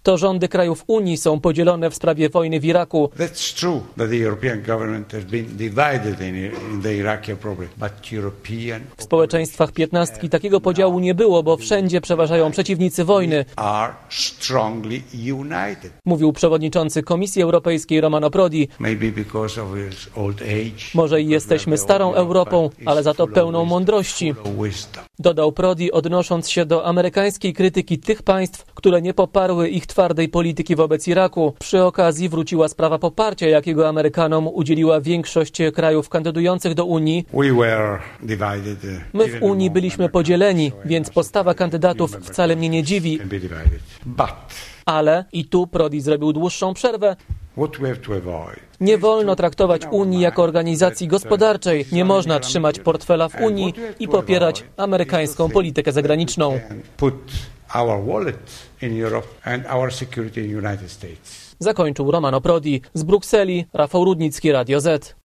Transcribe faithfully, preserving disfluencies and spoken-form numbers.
To rządy krajów Unii są podzielone w sprawie wojny w Iraku. That's true that the European government has been divided in, in the Iraqi problem, but European W społeczeństwach piętnastki takiego podziału nie było, bo wszędzie przeważają przeciwnicy wojny, are strongly united. mówił przewodniczący Komisji Europejskiej Romano Prodi. Maybe because of his old age. Może i jesteśmy starą Europą, ale za to pełną mądrości, dodał Prodi, odnosząc się do amerykańskiej krytyki tych państw, które nie poparły ich twardej polityki wobec Iraku. Przy okazji wróciła sprawa poparcia, jakiego Amerykanom udzieliła większość krajów kandydujących do Unii. My w Unii byliśmy podzieleni, więc postawa kandydatów wcale mnie nie dziwi. Ale, i tu Prodi zrobił dłuższą przerwę, nie wolno traktować Unii jako organizacji gospodarczej. Nie można trzymać portfela w Unii i popierać amerykańską politykę zagraniczną. Zakończył Romano Prodi. Z Brukseli Rafał Rudnicki, Radio Z.